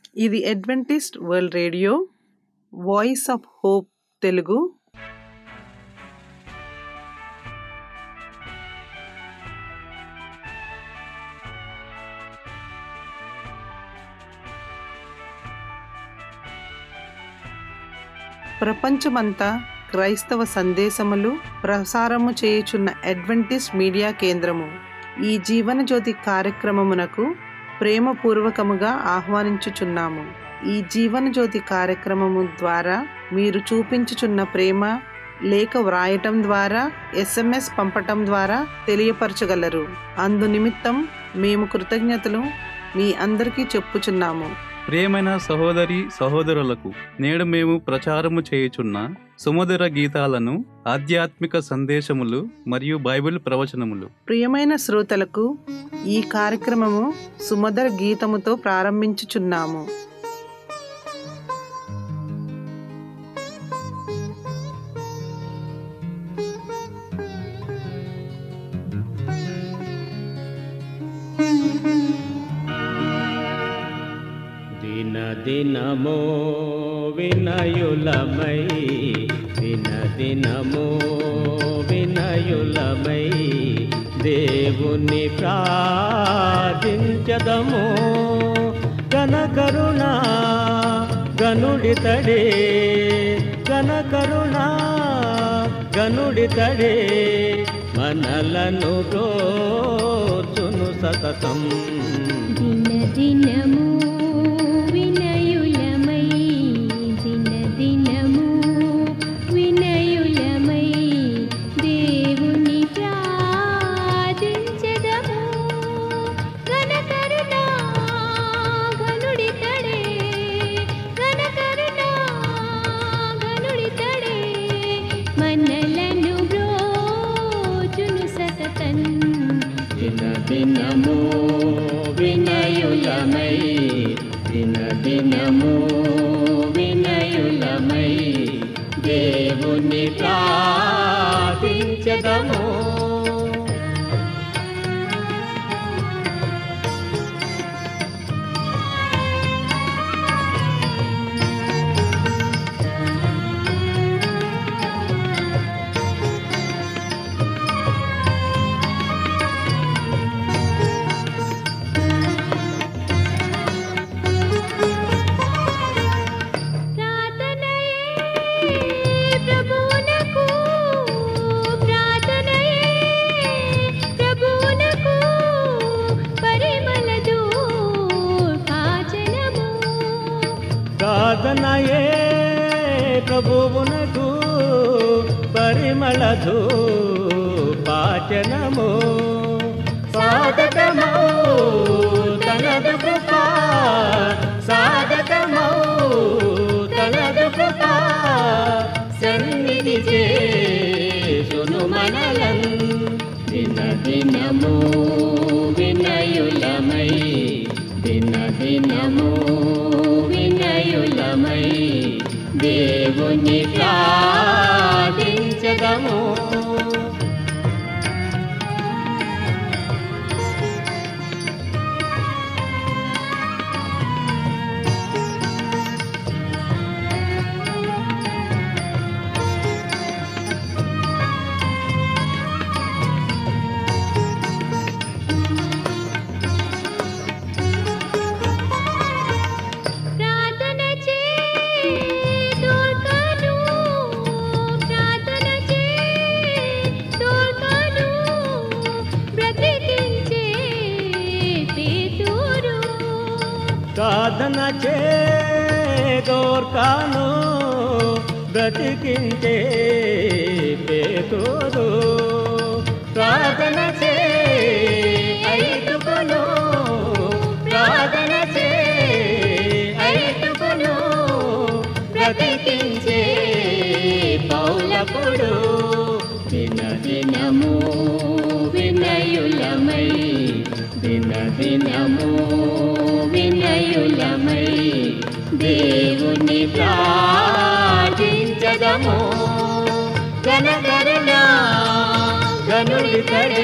ఇది Adventist World Radio Voice of Hope Telugu. ప్రపంచమంతా క్రైస్తవ సందేశములు ప్రసారము చేయుచున్న అడ్వెంటిస్ట్ మీడియా కేంద్రము ఈ జీవనజ్యోతి కార్యక్రమమునకు ప్రేమపూర్వకముగా ఆహ్వానించుచున్నాము. ఈ జీవనజ్యోతి కార్యక్రమము ద్వారా మీరు చూపించుచున్న ప్రేమ లేఖ వ్రాయటం ద్వారా, SMS పంపటం ద్వారా తెలియపరచగలరు. అందు నిమిత్తం మేము కృతజ్ఞతలు మీ అందరికీ చెప్పుచున్నాము. ప్రియమైన సహోదరి సహోదరులకు, నేడు మేము ప్రచారము చేయుచున్న సుమధుర గీతాలను, ఆధ్యాత్మిక సందేశములు మరియు బైబిల్ ప్రవచనములు. ప్రియమైన శ్రోతలకు ఈ కార్యక్రమము సుమధుర గీతముతో ప్రారంభించుచున్నాము. దినదినమో వినయులమై, దినదినమో వినయులమై దేవుని ప్రార్థించదము. ఘనకరుణా గనుడితడే, ఘనకరుణా గనుడితడే మనలను ప్రోచును సతతం. దినదినము వినయులమై, దినదినము వినయులమై దేవుని ప్రార్థించెదము. ఘనకరుణా గనుడితడే, ఘనకరుణా గనుడితడే మనలను బ్రోచును సతతం. దినదినము వినయులమై, దినదినము వినయులమై దేవుని ప్రార్థించదము. ప్రార్థనయే ప్రభువునకు పరిమళ ధూపాచనము. సాధకమౌ తనదు కృపా, సాధకమౌ తనదు కృపా సన్నిధి చేసును మనలన్. దినదినము వినయులమై, దినదినము వినయులమై దేవుని ప్రార్థించదము. ప్రార్థన చే దోర్కాను బ్రతికించే పేతురు, ప్రార్థన చే ఐదుగును, ప్రార్థన చే ఐదుగును బ్రతికించే పౌలకుడు. దినదినము వినయులమై, దినదినము వినయులమై దేవుని ప్రార్థించదము. ఘనకరుణా గనుడితడే,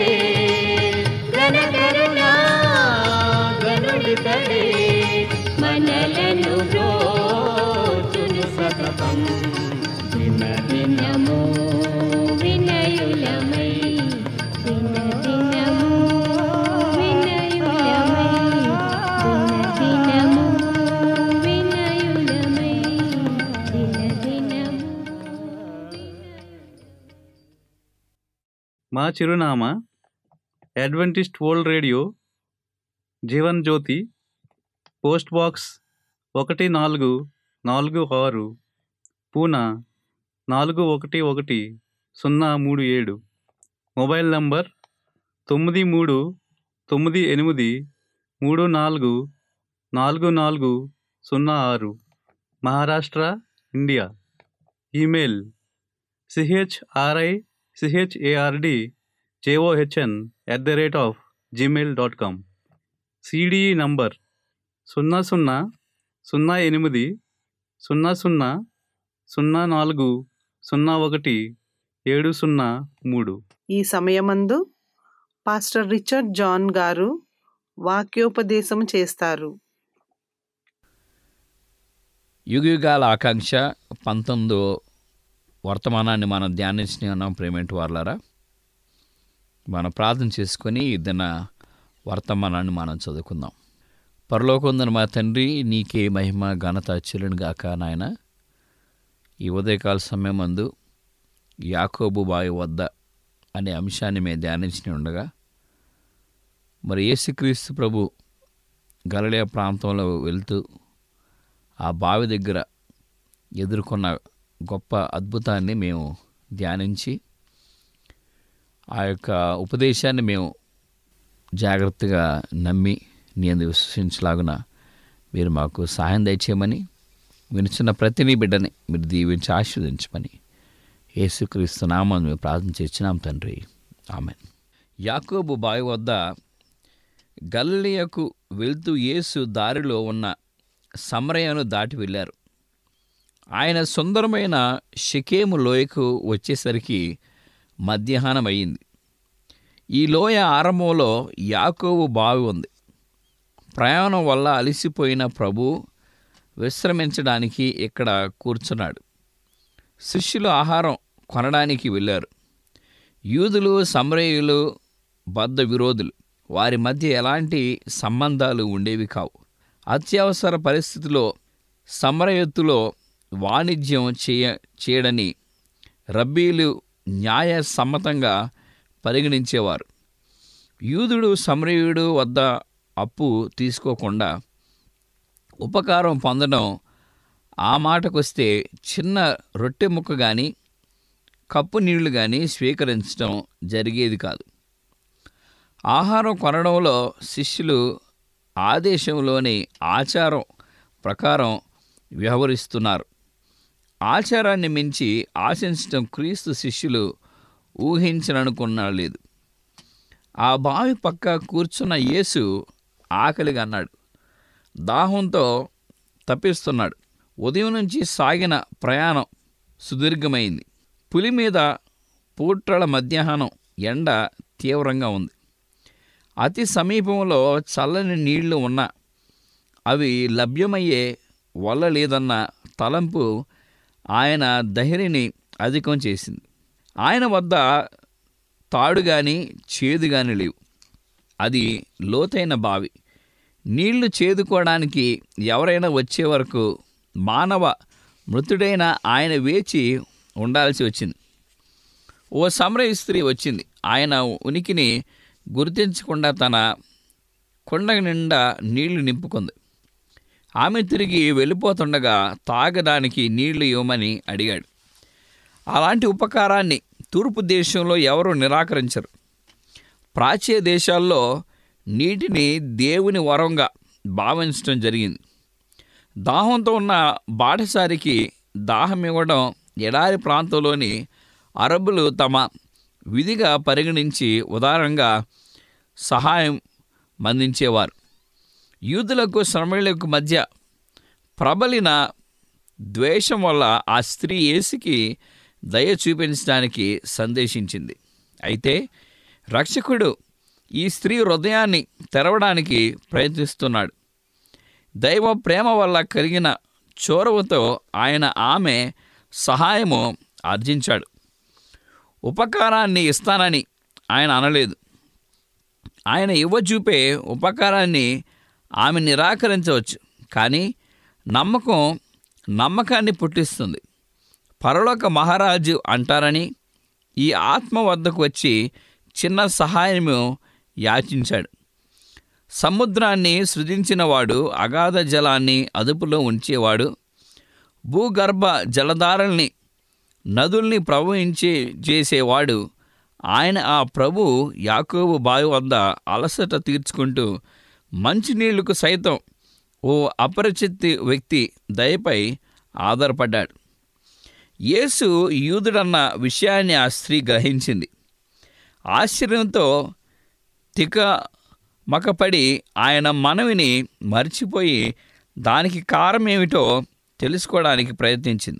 ఘనకరుణా గనుడితడే మనలను మా చిరునామా Adventist World Radio, Jeevan Jyoti, post box 1446, Poona 411037. Mobile number 9398344406, Maharashtra, India. Email chardjohn@gmail.com. CDE number 00080040017003. ఈ సమయమందు పాస్టర్ రిచర్డ్ జాన్ గారు వాక్యోపదేశం చేస్తారు. యుగయుగాల ఆకాంక్ష 19వ వర్తమానాన్ని మనం ధ్యానించి ఉన్నాం. ప్రేమేంటి వార్లారా, మనం ప్రార్థన చేసుకొని ఇదిన వర్తమానాన్ని మనం చదువుకుందాం. పరలోకముందున మా తండ్రి, నీకే మహిమ ఘనత చెల్లునుగాక. నాయన, ఈ ఉదయకాల సమయమందు యాకోబు బావి వద్ద అనే అంశాన్ని మేము ధ్యానించి ఉండగా, మరి యేసుక్రీస్తు ప్రభు గలిలయ ప్రాంతంలో వెళ్తూ ఆ బావి దగ్గర ఎదుర్కొన్న గొప్ప అద్భుతాన్ని మేము ధ్యానించి ఆ యొక్క ఉపదేశాన్ని మేము జాగ్రత్తగా నమ్మి నీ అందు విశ్వసించలాగున మీరు మాకు సహాయం దయచేయమని, వినిచిన ప్రతిని బిడ్డని మీరు దీవించి ఆశీర్వదించమని యేసుక్రీస్తు నామమున మేము ప్రార్థన చేస్తున్నాం తండ్రి, ఆమేన్. యాకోబు బావి వద్ద గలిలయకు వెళ్తూ యేసు దారిలో ఉన్న సమరయను దాటి వెళ్ళారు. ఆయన సుందరమైన షెకెము లోయకు వచ్చేసరికి మధ్యాహ్నం అయింది. ఈ లోయ ఆరంభంలో యాకోబు బావి ఉంది. ప్రయాణం వల్ల అలసిపోయిన ప్రభు విశ్రమించడానికి ఇక్కడ కూర్చున్నాడు. శిష్యులు ఆహారం కొనడానికి వెళ్ళారు. యూదులు సమరయులు బద్ధ విరోధులు. వారి మధ్య ఎలాంటి సంబంధాలు ఉండేవి కావు. అత్యవసర పరిస్థితిలో సమరయత్తులో వాణిజ్యం చేయడని రబ్బీలు న్యాయ సమ్మతంగా పరిగణించేవారు. యూదుడు సమరయుడు వద్ద అప్పు తీసుకోకుండా ఉపకారం పొందడం, ఆ మాటకొస్తే చిన్న రొట్టె ముక్క కానీ కప్పు నీళ్లు కానీ స్వీకరించడం జరిగేది కాదు. ఆహారం కొనడంలో శిష్యులు ఆదేశంలోని ఆచారం ప్రకారం వ్యవహరిస్తున్నారు. ఆచారాన్ని మించి ఆశించడం క్రీస్తు శిష్యులు ఊహించననుకునలేదు. ఆ బావి పక్క కూర్చున్న యేసు ఆకలిగా అన్నాడు. దాహంతో తప్పిస్తున్నాడు. ఉదయం నుంచి సాగిన ప్రయాణం సుదీర్ఘమైంది. పులి మీద పూట్రల మధ్యాహ్నం ఎండ తీవ్రంగా ఉంది. అతి సమీపంలో చల్లని నీళ్లు ఉన్నా అవి లభ్యమయ్యే వల్ల లేదన్న తలంపు ఆయన ధైర్యాన్ని అధికం చేసింది. ఆయన వద్ద తాడు కానీ చేదు కానీ లేవు. అది లోతైన బావి. నీళ్లు చేదుకోవడానికి ఎవరైనా వచ్చే వరకు మానవ మృతుడైన ఆయన వేచి ఉండాల్సి వచ్చింది. ఓ సమరయ స్త్రీ వచ్చింది. ఆయన ఉనికిని గుర్తించకుండా తన కుండ నిండా నీళ్లు నింపుకుంది. ఆమె తిరిగి వెళ్ళిపోతుండగా తాగడానికి నీళ్లు ఇవ్వమని అడిగాడు. అలాంటి ఉపకారాన్ని తూర్పు దేశంలో ఎవరూ నిరాకరించరు. ప్రాచ్య దేశాల్లో నీటిని దేవుని వరంగా భావించడం జరిగింది. దాహంతో ఉన్న బాటసారికి దాహం ఇవ్వడం ఎడారి ప్రాంతంలోని అరబ్బులు తమ విధిగా పరిగణించి ఉదారంగా సహాయం అందించేవారు. యూదులకు శ్రమలకు మధ్య ప్రబలిన ద్వేషం వల్ల ఆ స్త్రీ యేసుకి దయ చూపించడానికి సందేశించింది. అయితే రక్షకుడు ఈ స్త్రీ హృదయాన్ని తెరవడానికి ప్రయత్నిస్తున్నాడు. దైవ ప్రేమ వల్ల కలిగిన చొరవతో ఆయన ఆమె సహాయము ఆర్జించాడు. ఉపకారాన్ని ఇస్తానని ఆయన అనలేదు. ఆయన ఇవ్వచూపే ఉపకారాన్ని ఆమె నిరాకరించవచ్చు, కానీ నమ్మకాన్ని పుట్టిస్తుంది. పరలోక మహారాజు అంటారని ఈ ఆత్మ వద్దకు వచ్చి చిన్న సహాయము యాచించాడు. సముద్రాన్ని సృజించినవాడు, అగాధ జలాన్ని అదుపులో ఉంచేవాడు, భూగర్భ జలధారల్ని, నదుల్ని చేసేవాడు ఆయన. ఆ ప్రభు యాకోబు బావి వద్ద అలసట తీర్చుకుంటూ మంచినీళ్లకు సైతం ఓ అపరిచిత వ్యక్తి దయపై ఆధారపడ్డాడు. యేసు యూదుడన్న విషయాన్ని ఆ స్త్రీ గ్రహించింది. ఆశ్చర్యంతో తికమకపడి ఆయన మనవిని మర్చిపోయి దానికి కారణమేమిటో తెలుసుకోవడానికి ప్రయత్నించింది.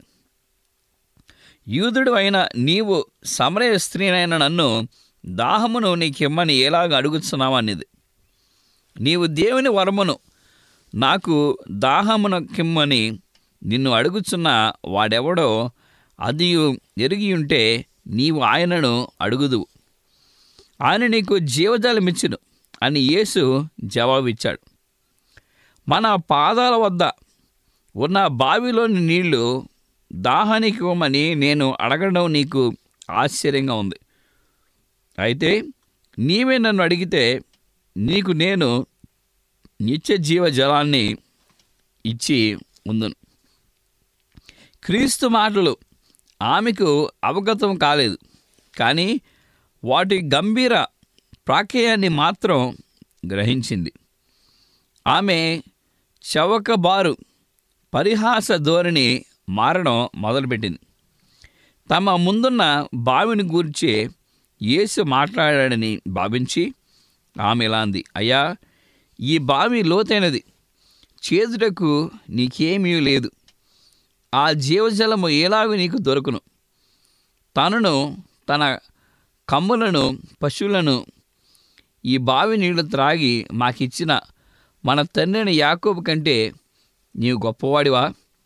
యూదుడు అయిన నీవు సమరయ స్త్రీనైన నన్ను దాహమును నీకిమ్మని ఎలాగ అడుగుతున్నావు అన్నది. నీవు దేవుని వరమును నాకు దాహమునకిమ్మని నిన్ను అడుగుచున్న వాడెవడో అది ఎరిగి ఉంటే నీవు ఆయనను అడుగుదువు, ఆయన నీకు జీవజలమిచ్చును అని యేసు జవాబిచ్చాడు. మన పాదాల వద్ద ఉన్న బావిలోని నీళ్లు దాహానికి ఇవ్వమని నేను అడగడం నీకు ఆశ్చర్యంగా ఉంది. అయితే నీవే నన్ను అడిగితే నీకు నేను నిత్య జీవ జలాన్ని ఇచ్చి ఉందును. క్రీస్తు మాటలు ఆమెకు అవగతం కాలేదు, కానీ వాటి గంభీర ప్రాకేయాన్ని మాత్రం గ్రహించింది. ఆమె చవకబారు పరిహాస ధోరణి మారడం మొదలుపెట్టింది. తమ ముందున్న బావిని గూర్చి యేసు మాట్లాడాడని భావించి ఆమె ఇలా అంది, అయ్యా, ఈ బావి లోతైనది, చేదుటకు నీకేమీ లేదు. ఆ జీవజలము ఎలాగూ నీకు దొరుకును. తనను, తన కమ్ములను, పశువులను ఈ బావి నీళ్లు త్రాగి మాకిచ్చిన మన తండ్రిని యాకోబు కంటే నీవు గొప్పవాడివా?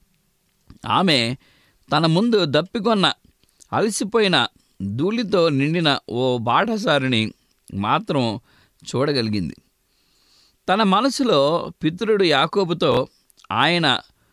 ఆమె తన ముందు దప్పికొన్న అలసిపోయిన ధూళితో నిండిన ఓ బాటసారిని మాత్రం చూడగలిగింది. తన మనసులో పితరుడు యాకోబుతో ఆయన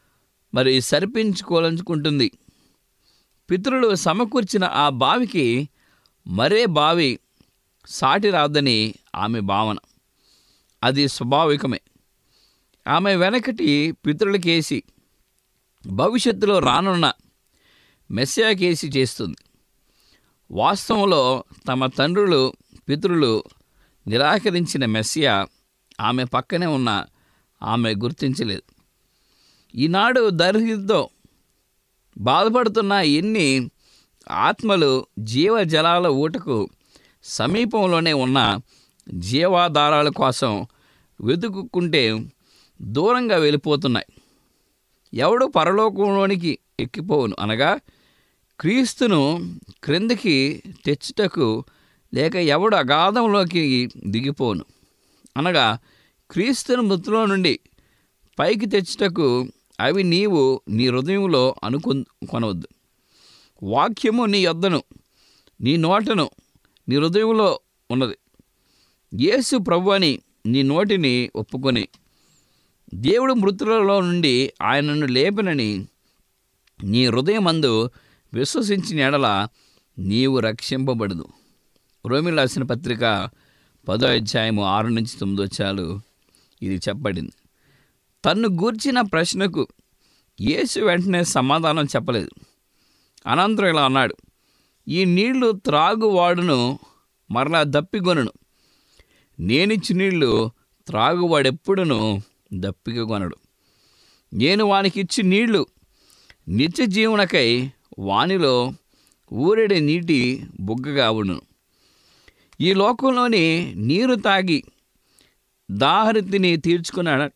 సరిపించుకోవాలనుకుంటుంది. పితరులు సమకూర్చిన ఆ బావికి మరే బావి సాటి రాదని ఆమె భావన. అది స్వాభావికమే. ఆమె వెనకటి పితరులకేసి భవిష్యత్తులో రానున్న మెస్సియాకేసి చేస్తుంది. వాస్తవంలో తమ తండ్రులు, పితరులు నిరాకరించిన మెస్సియా ఆమె పక్కనే ఉన్న ఆమె గుర్తించలేదు. ఈనాడు దరిద్రతో బాధపడుతున్న ఎన్ని ఆత్మలు జీవజలాల ఊటకు సమీపంలోనే ఉన్న జీవాధారాల కోసం వెతుక్కుంటే దూరంగా వెళ్ళిపోతున్నాయి. ఎవడు పరలోకంలోనికి ఎక్కిపోవును అనగా క్రీస్తును క్రిందికి తెచ్చుటకు, లేక ఎవడు అగాధంలోకి దిగిపోను అనగా క్రీస్తును మృతుల నుండి పైకి తెచ్చుటకు, అవి నీవు నీ హృదయంలో కొనవద్దు. వాక్యము నీ యొద్దను, నీ నోటను, నీ హృదయంలో ఉన్నది. యేసు ప్రభు అని నీ నోటిని ఒప్పుకొని దేవుడు మృతులలో నుండి ఆయనను లేపనని నీ హృదయమందు విశ్వసించిన ఎడల నీవు రక్షింపబడదు. రోమీయులకు రాసిన పత్రిక 10వ అధ్యాయము 6-9 ఇది చెప్పబడింది. తన్ను గూర్చిన ప్రశ్నకు యేసు వెంటనే సమాధానం చెప్పలేదు. అనంతరం ఇలా అన్నాడు, ఈ నీళ్లు త్రాగువాడును మరలా దప్పికొనను. నేనిచ్చి నీళ్లు త్రాగువాడెప్పుడును దప్పికొనడు. నేను వానికిచ్చి నీళ్లు నిత్య జీవనకై వానిలో ఊరెడే నీటి బుగ్గగా ఉండును. ఈ లోకంలోని నీరు తాగి దాహరితిని తీర్చుకున్నాడు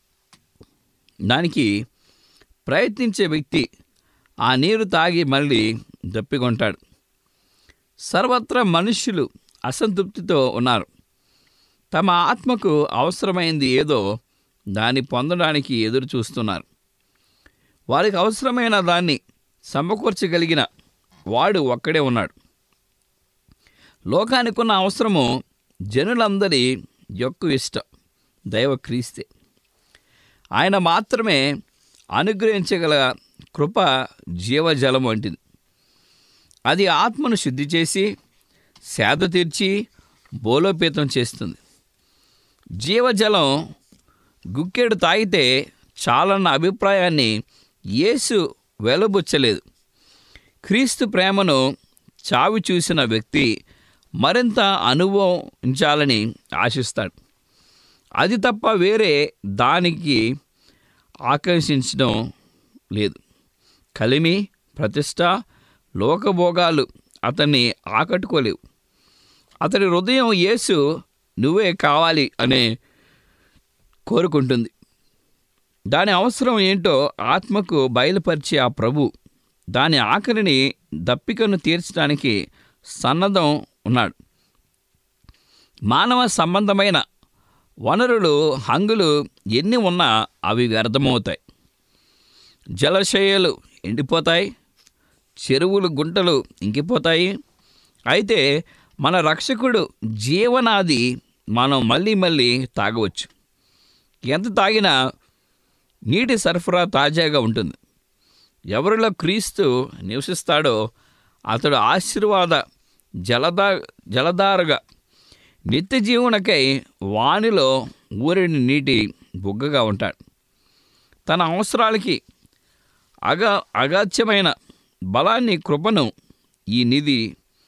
దానికి ప్రయత్నించే వ్యక్తి ఆ నీరు తాగి మళ్ళీ దప్పికొంటాడు. సర్వత్రా మనుష్యులు అసంతృప్తితో ఉన్నారు. తమ ఆత్మకు అవసరమైంది ఏదో దాన్ని పొందడానికి ఎదురు చూస్తున్నారు. వారికి అవసరమైన దాన్ని సమకూర్చగలిగిన వాడు ఒక్కడే ఉన్నాడు. లోకానికి ఉన్న అవసరము జనులందరి యొక్క ఇష్టం దైవ క్రీస్తే. ఆయన మాత్రమే అనుగ్రహించగల కృప జీవజలం వంటిది. అది ఆత్మను శుద్ధి చేసి, సేద తీర్చి, బోలోపేతం చేస్తుంది. జీవజలం గుక్కెడు తాగితే చాలన్న అభిప్రాయాన్ని యేసు వెలబుచ్చలేదు. క్రీస్తు ప్రేమను చావి చూసిన వ్యక్తి మరింత అనుభవించాలని ఆశిస్తాడు. అది తప్ప వేరే దానికి ఆకర్షించడం లేదు. కలిమి, ప్రతిష్ట, లోకభోగాలు అతన్ని ఆకట్టుకోలేవు. అతడి హృదయం యేసు నువ్వే కావాలి అనే కోరుకుంటుంది. దాని అవసరం ఏంటో ఆత్మకు బయలుపరిచే ఆ ప్రభు దాని ఆఖరిని దప్పికను తీర్చడానికి సన్నద్ధం ఉన్నాడు. మానవ సంబంధమైన వనరులు, హంగులు ఎన్ని ఉన్నా అవి వ్యర్థమవుతాయి. జలాశయాలు ఎండిపోతాయి, చెరువులు, గుంటలు ఇంకిపోతాయి. అయితే మన రక్షకుడు జీవనాది మనం మళ్ళీ మళ్ళీ తాగవచ్చు. ఎంత తాగినా నీటి సరఫరా తాజాగా ఉంటుంది. ఎవరిలో క్రీస్తు నివసిస్తాడో అతడు ఆశీర్వాద జలధారగా, నిత్య జీవనకై వానిలో ఊరిని నీటి బుగ్గగా ఉంటాడు. తన అవసరాలకి అగాధ్యమైన బలాన్ని, కృపను ఈ నిధి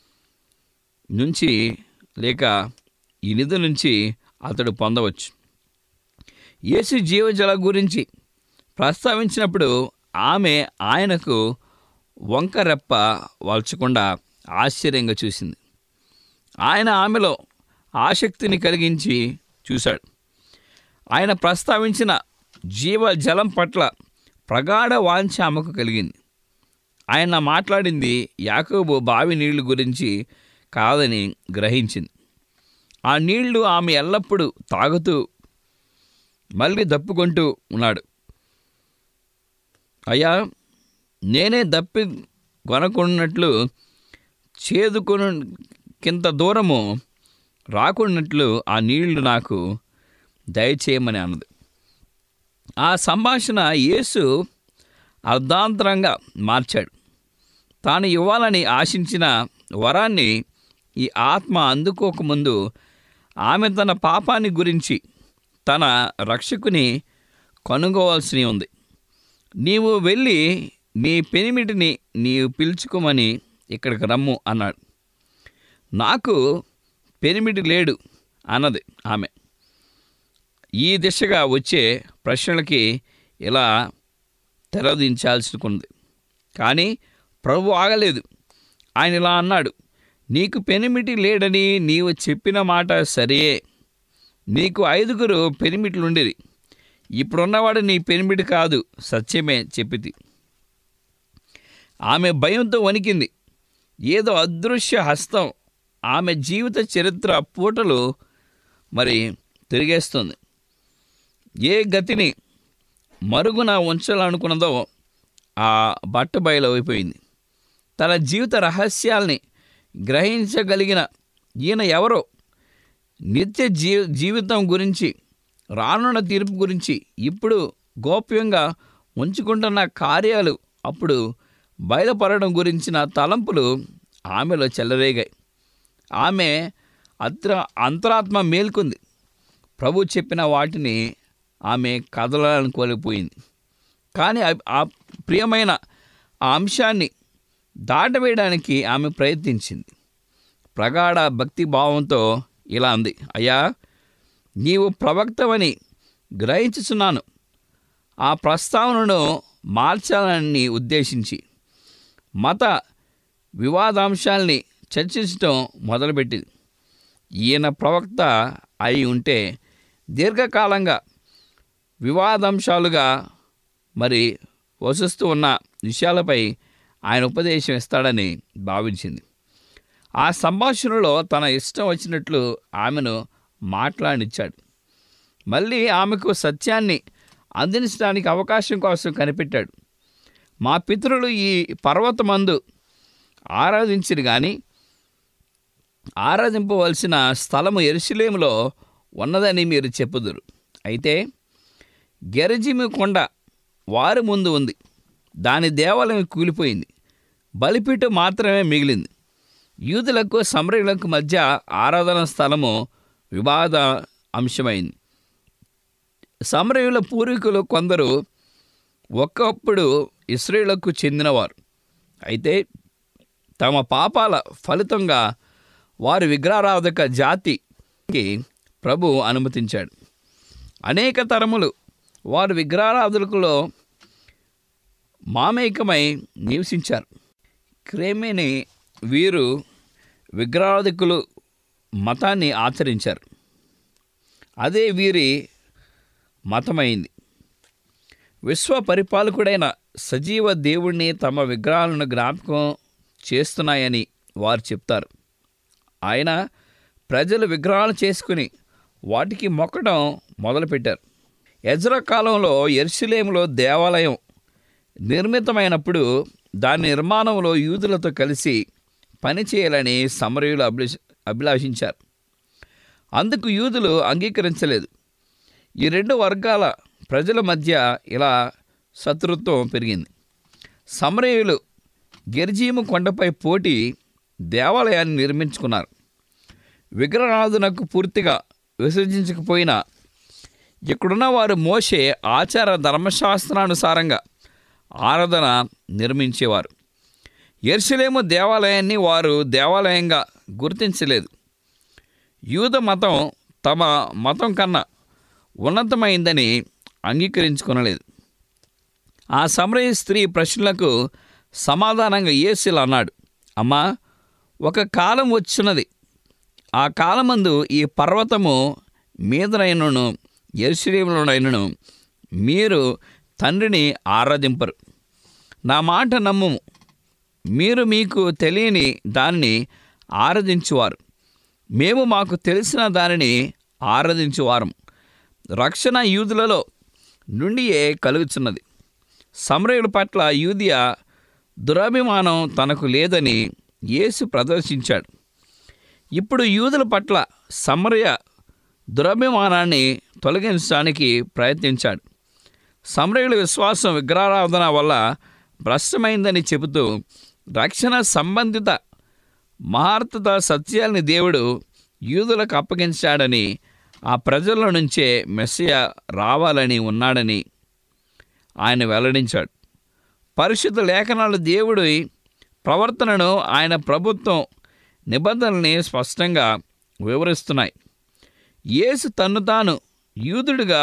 నుంచి లేక ఈ నిధి నుంచి అతడు పొందవచ్చు. యేసు జీవజల గురించి ప్రస్తావించినప్పుడు ఆమె ఆయనకు వంకరెప్ప వాల్చకుండా ఆశ్చర్యంగా చూసింది. ఆయన ఆమెలో ఆసక్తిని కలిగించి చూశాడు. ఆయన ప్రస్తావించిన జీవజలం పట్ల ప్రగాఢ వాంఛ ఆమెకు కలిగింది. ఆయన మాట్లాడింది యాకోబు బావి నీళ్లు గురించి కాదని గ్రహించింది. ఆ నీళ్లు ఆమె ఎల్లప్పుడూ తాగుతూ మళ్ళీ దప్పుకుంటూ ఉన్నాడు. అయ్యా, నేనే దప్పి కొనకున్నట్లు, చేదుకొను కింత దూరము రాకున్నట్లు ఆ నీళ్లు నాకు దయచేయమని అన్నది. ఆ సంభాషణ యేసు అర్ధాంతరంగా మార్చాడు. తాను ఇవ్వాలని ఆశించిన వరాన్ని ఈ ఆత్మ అందుకోకముందు ఆమె తన పాపాన్ని గురించి తన రక్షకుని కనుగోవాల్సి ఉంది. నీవు వెళ్ళి నీ పెనిమిటిని నీవు పిలుచుకోమని ఇక్కడికి రమ్ము అన్నాడు. నాకు పెనిమిటి లేడు అన్నది ఆమె. ఈ దిశగా వచ్చే ప్రశ్నలకి ఇలా తెరదించాల్సుకుంది. కానీ ప్రభు ఆగలేదు. ఆయన ఇలా అన్నాడు, నీకు పెనిమిటి లేడని నీవు చెప్పిన మాట సరియే. నీకు 5 పెనిమిట్లుండిరి. ఇప్పుడున్నవాడు నీ పెనిమిటి కాదు, సత్యమే చెప్పితి. ఆమె భయంతో వణికింది. ఏదో అదృశ్య హస్తం ఆమె జీవిత చరిత్ర పూటలు తిరిగేస్తుంది. ఏ గతిని మరుగున ఉంచాలనుకున్నదో ఆ బట్ట బయలైపోయింది. తన జీవిత రహస్యాల్ని గ్రహించగలిగిన ఈయన ఎవరో, నిత్య జీవితం గురించి, రానున్న తీర్పు గురించి, ఇప్పుడు గోప్యంగా ఉంచుకుంటున్న కార్యాలు అప్పుడు బయలుపడడం గురించిన తలంపులు ఆమెలో చెలరేగాయి. ఆమె అంతరాత్మ మేల్కొంది. ప్రభు చెప్పిన వాటిని ఆమె కదలాలనుకోలేకపోయింది. కానీ ఆ ప్రియమైన ఆ అంశాన్ని దాటవేయడానికి ఆమె ప్రయత్నించింది. ప్రగాఢ భక్తి భావంతో ఇలా అంది, అయ్యా, నీవు ప్రవక్తవని గ్రహించుచున్నాను. ఆ ప్రస్తావనను మార్చాలని ఉద్దేశించి మత వివాదాంశాల్ని చర్చించడం మొదలుపెట్టింది. ఈయన ప్రవక్త అయి ఉంటే దీర్ఘకాలంగా వివాదాంశాలుగా వసిస్తూ ఉన్న విషయాలపై ఆయన ఉపదేశం ఇస్తాడని భావించింది. ఆ సంభాషణలో తన ఇష్టం వచ్చినట్లు ఆమెను మాట్లాడినిచ్చాడు. మళ్ళీ ఆమెకు సత్యాన్ని అందించడానికి అవకాశం కోసం కనిపెట్టాడు. మా పితరులు ఈ పర్వతమందు ఆరాధించిరు, కానీ ఆరాధింపవలసిన స్థలము యెరూషలేములో ఉన్నదని మీరు చెప్పుదురు. అయితే గెరజీము కొండ వారి ముందు ఉంది. దాని దేవాలయం కూలిపోయింది, బలిపీఠం మాత్రమే మిగిలింది. యూదులకు సమరయులకు మధ్య ఆరాధన స్థలము వివాద అంశమైంది. సమరయుల పూర్వీకులు కొందరు ఒకప్పుడు ఇశ్రాయేలుకు చెందినవారు. అయితే తమ పాపాల ఫలితంగా వారి విగ్రహారాధక జాతికి ప్రభు అనుమతించాడు. అనేక తరములు వారు విగ్రహారాధకులో మామేకమై నివసించారు. క్రమేణా వీరు విగ్రహారాధకులు మతాన్ని ఆచరించారు. అదే వీరి మతమైంది. విశ్వ పరిపాలకుడైన సజీవ దేవుణ్ణి తమ విగ్రహాలను జ్ఞాపకం చేస్తున్నాయని వారు చెప్తారు. ఆయన ప్రజలు విగ్రహాలు చేసుకుని వాటికి మొక్కడం మొదలుపెట్టారు. ఎజ్రా కాలంలో యెరూషలేములో దేవాలయం నిర్మితమైనప్పుడు దాని నిర్మాణంలో యూదులతో కలిసి పనిచేయాలని సమరయులు అభిలాషించారు. అందుకు యూదులు అంగీకరించలేదు. ఈ రెండు వర్గాల ప్రజల మధ్య ఇలా శత్రుత్వం పెరిగింది. సమరయులు గెర్జీము కొండపై పోటీ దేవాలయాన్ని నిర్మించుకున్నారు. విగ్రహారాధనకు పూర్తిగా విసర్జించకపోయినా ఇక్కడున్న వారు మోషే ఆచార ధర్మశాస్త్రానుసారంగా ఆరాధన నిర్మించేవారు. యెరూషలేము దేవాలయాన్ని వారు దేవాలయంగా గుర్తించలేదు. యూద మతం తమ మతం కన్నా ఉన్నతమైందని అంగీకరించుకొనలేదు. ఆ సమరయ స్త్రీ ప్రశ్నలకు సమాధానంగా యేసు ఇలా అన్నాడు, అమ్మా, ఒక కాలం వచ్చున్నది, ఆ కాలమందు ఈ పర్వతము మీదనైనను యెరూషలేములోనైనను మీరు తండ్రిని ఆరాధింపరు. నా మాట నమ్ముము, మీరు మీకు తెలియని దానిని ఆరాధించువారు, మేము మాకు తెలిసిన దానిని ఆరాధించువారం. రక్షణ యూదులలో నుండియే కలుగుచున్నది. సమరయుల పట్ల యూదియ దురభిమానం తనకు లేదని యేసు ప్రదర్శించాడు. ఇప్పుడు యూదుల పట్ల సమరయ దురభిమానాన్ని తొలగించడానికి ప్రయత్నించాడు. సమరయుల విశ్వాసం విగ్రహారాధన వల్ల భ్రష్టమైందని చెబుతూ రక్షణ సంబంధిత మహార్థత సత్యాల్ని దేవుడు యూదులకు అప్పగించాడని, ఆ ప్రజల నుంచే మెస్సియా రావాలని ఉన్నాడని ఆయన వెల్లడించాడు. పరిశుద్ధ లేఖనాలు దేవుడి ప్రవర్తనను, ఆయన ప్రభుత్వం నిబంధనల్ని స్పష్టంగా వివరిస్తున్నాయి. యేసు తన్ను తాను యూదుడిగా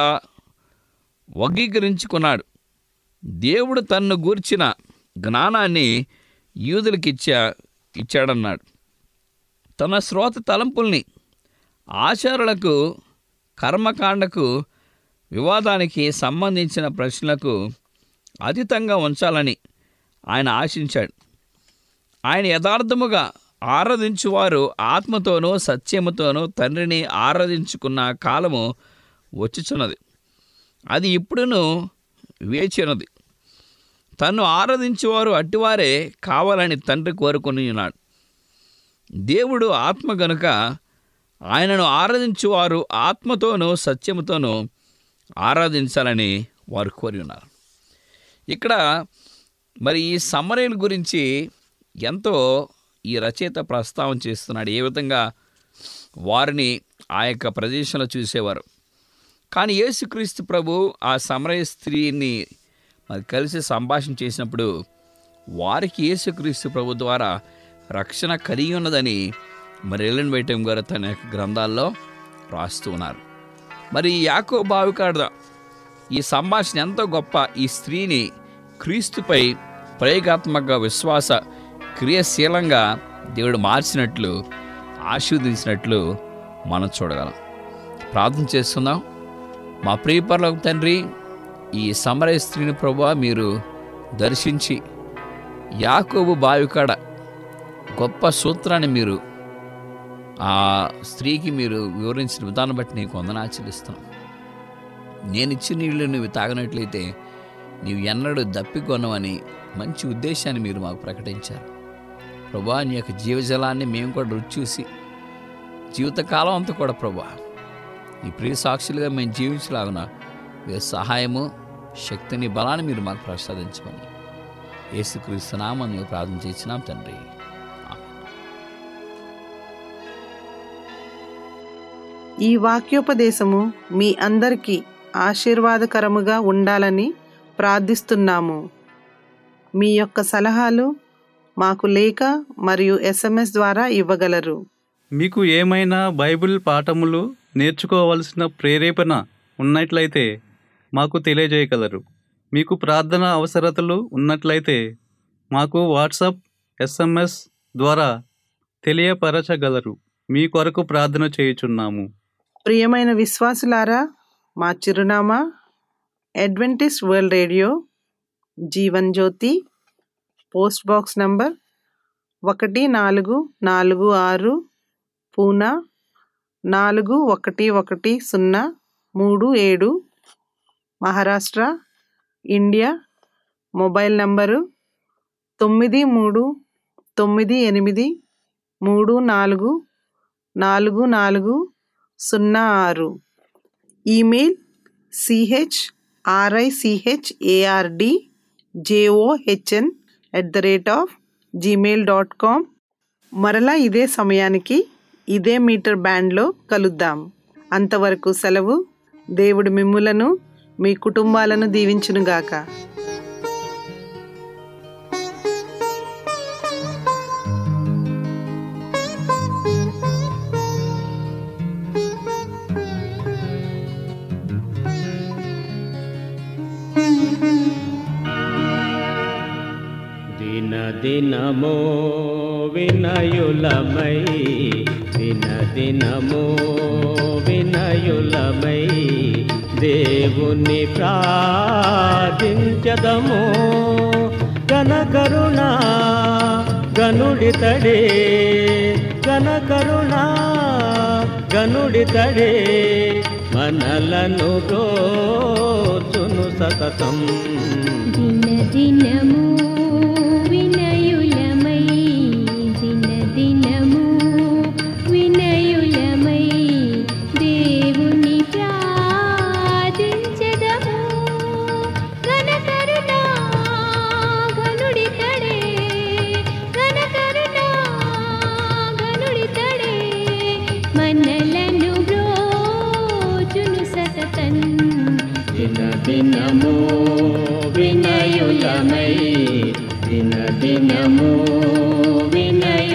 వర్గీకరించుకున్నాడు. దేవుడు తన్ను గూర్చిన జ్ఞానాన్ని యూదులకు ఇచ్చాడన్నాడు. తన శ్రోత తలంపుల్ని ఆచారాలకు, కర్మకాండకు, వివాదానికి సంబంధించిన ప్రశ్నలకు అతీతంగా ఉంచాలని ఆయన ఆశించాడు. ఆయన యథార్థముగా ఆరాధించువారు ఆత్మతోనూ సత్యముతోనూ తండ్రిని ఆరాధించుకున్న కాలము వచ్చుచున్నది. అది ఇప్పుడును వేచినది. తన్ను ఆరాధించేవారు అట్టివారే కావాలని తండ్రి కోరుకొని ఉన్నాడు. దేవుడు ఆత్మ గనుక ఆయనను ఆరాధించువారు ఆత్మతోనూ సత్యముతోనూ ఆరాధించాలని వారు కోరి ఉన్నారు. ఇక్కడ మరి ఈ సమరయుల గురించి ఎంతో ఈ రచయిత ప్రస్తావన చేస్తున్నాడు. ఏ విధంగా వారిని ఆ యొక్క ప్రదేశంలో చూసేవారు. కానీ యేసుక్రీస్తు ప్రభు ఆ సమరయ స్త్రీని మరి కలిసి సంభాషణ చేసినప్పుడు వారికి యేసుక్రీస్తు ప్రభు ద్వారా రక్షణ కలిగి ఉన్నదని మరి ఎలెన్ వైట్ గారు తన యొక్క గ్రంథాల్లో రాస్తూ ఉన్నారు. మరి యాకోబు బావికాడ ఈ సంభాషణ ఎంతో గొప్ప. ఈ స్త్రీని క్రీస్తుపై ప్రయోగాత్మక విశ్వాస క్రియాశీలంగా దేవుడు మార్చినట్లు, ఆశీర్వదించినట్లు మనం చూడగలం. ప్రార్థన చేస్తున్నాం. మా ప్రియ పరలోక తండ్రి, ఈ సమరయ స్త్రీని ప్రభువా మీరు దర్శించి యాకోబు బావికాడ గొప్ప సూత్రాన్ని మీరు ఆ స్త్రీకి మీరు వివరించిన విధానం బట్టి నీకు వందనాలు చెల్లిస్తున్నాం. నేను ఇచ్చిన నీళ్ళు నువ్వు తాగినట్లయితే నీవు ఎన్నడూ దప్పికొనవని మంచి ఉద్దేశాన్ని మీరు మాకు ప్రకటించారు. ప్రభా, నీ యొక్క జీవజలాన్ని మేము కూడా రుచి చూసి జీవితకాలం అంతా కూడా ప్రభా ఈ ప్రియ సాక్షులుగా మేము జీవించలాగున మీ సహాయము, శక్తిని, బలాన్ని మీరు మాకు ప్రసాదించమని యేసుక్రీస్తు నామమున ప్రార్థన చేసినాం తండ్రి. ఈ వాక్యోపదేశము మీ అందరికీ ఆశీర్వాదకరముగా ఉండాలని ప్రార్థిస్తున్నాము. మీ యొక్క సలహాలు మాకు లేఖ మరియు SMS ద్వారా ఇవ్వగలరు. మీకు ఏమైనా బైబిల్ పాఠములు నేర్చుకోవలసిన ప్రేరేపణ ఉన్నట్లయితే మాకు తెలియజేయగలరు. మీకు ప్రార్థన అవసరతలు ఉన్నట్లయితే మాకు వాట్సాప్, SMS ద్వారా తెలియపరచగలరు. మీ కొరకు ప్రార్థన చేయుచున్నాము. ప్రియమైన విశ్వాసులారా, మా చిరునామా Adventist World Radio, Jeevan Jyoti, post box number 1446, Poona 411037, Maharashtra, India. Mobile number 9338344406. Email CHRICHARDJOHN@gmail.com. మరలా ఇదే సమయానికి ఇదే మీటర్ బ్యాండ్లో కలుద్దాం. అంతవరకు సెలవు. దేవుడు మిమ్ములను మీ కుటుంబాలను దీవించునుగాక. దినము వినయులమై, దినము వినయులమై దేవుని ప్రార్థించదము. ఘనకరుణా గనుడితడే, ఘనకరుణా గనుడితడే మనలను బ్రోచును సతతం. దినము వినయులమై, దినము వినయులమై దేవుని ప్రార్థించెదము. ఘనకరుణా గనుడితడే, ఘనకరుణా గనుడితడే మనలను బ్రోచును సతతం. దినము వినయులమై, దినము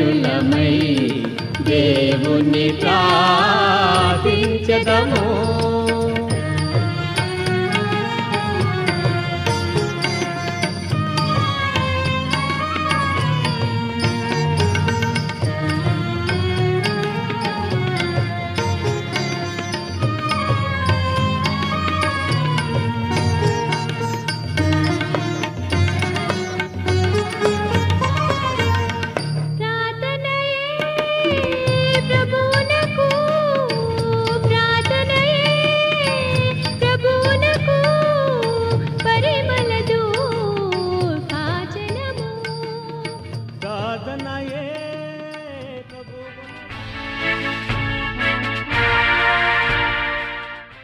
వినయులమై దేవుని ప్రార్థించదము.